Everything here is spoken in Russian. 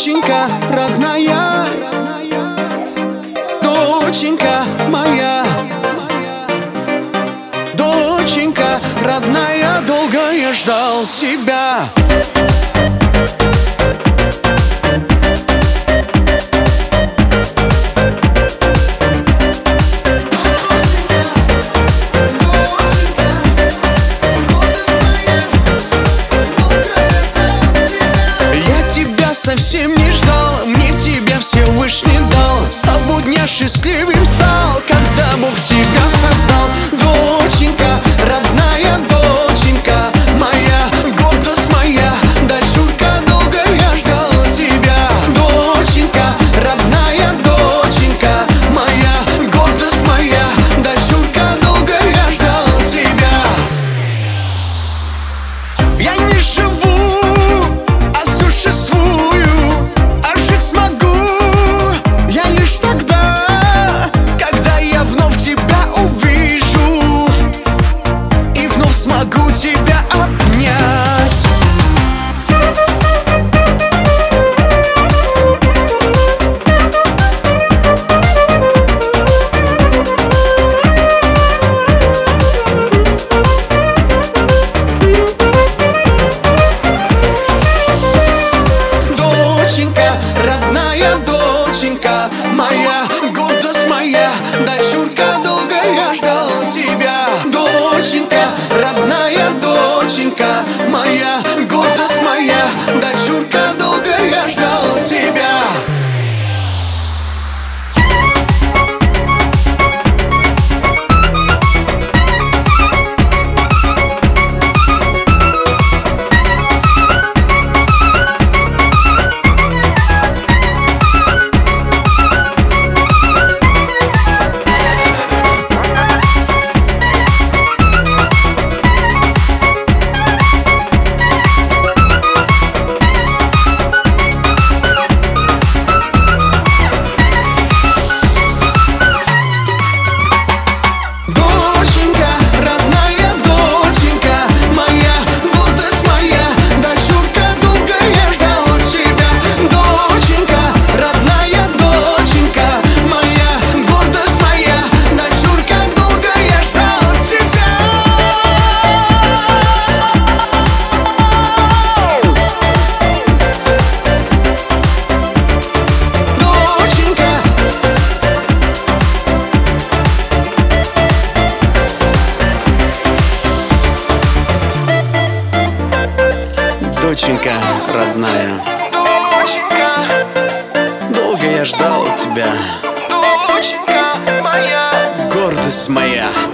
Доченька родная, доченька моя, доченька родная, долго я ждал тебя. Совсем не ждал, мне тебя Всевышний дал. С того дня счастливым стал, когда Бог тебя создал. Доченька родная, доченька моя, гордость моя, дочурка, долго я ждал тебя. Доченька родная, доченька моя, гордость моя, дочурка, долго я ждал тебя. Я не живу, а существую. Могу тебя обнять. Доченька родная, доченька моя, гордость моя, дочурка, долго я ждал тебя. Доченька родная, доченька моя, гордость моя, дочурка, долго я ждал тебя. Доченька родная, доченька, долго я ждал тебя. Доченька моя, гордость моя.